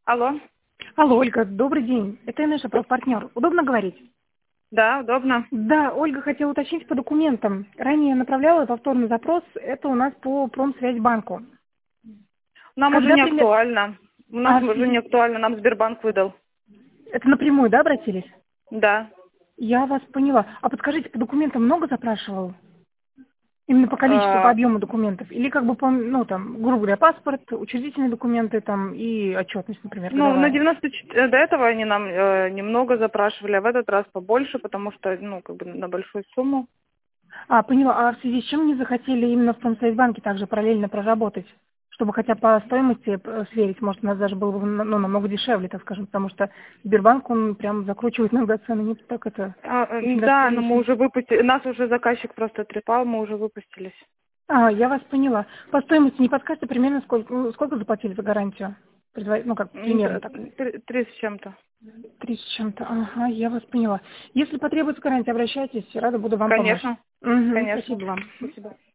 Алло. Алло, Ольга, добрый день. Это Инесса, партнер. Удобно говорить? Да, удобно. Да, Ольга хотела уточнить по документам. Ранее направляла повторный запрос. Это у нас по Промсвязьбанку. Нам уже Когда не пример... актуально. У нас А, уже не актуально, нам Сбербанк выдал. это напрямую, да, обратились? Да. Я вас поняла. А подскажите, по документам много запрашивал? Именно по количеству, по Э, объему документов? Или как бы, ну, там, грубо говоря, паспорт, учредительные документы там и отчетность, например, Ну, на годовая? 94 до этого они нам немного запрашивали, а в этот раз побольше, потому что, ну, как бы на большую сумму. А, поняла. А в связи с чем не захотели именно в Промсвязьбанке также параллельно проработать? Чтобы хотя по стоимости сверить, может, у нас даже было бы ну, намного дешевле, так скажем, потому что Сбербанк, он прям закручивает иногда цены, не так это очень даже Да, но мы прилично. уже выпустили, нас уже заказчик просто трепал, мы уже выпустились. А, я вас поняла. По стоимости не подскажете примерно сколько, ну, сколько заплатили за гарантию? Ну, как, примерно так. 3 с чем-то. 30 с чем-то. Ага, я вас поняла. Если потребуется гарантия, обращайтесь, рада буду вам помочь. Конечно, Угу, конечно. спасибо вам. Спасибо.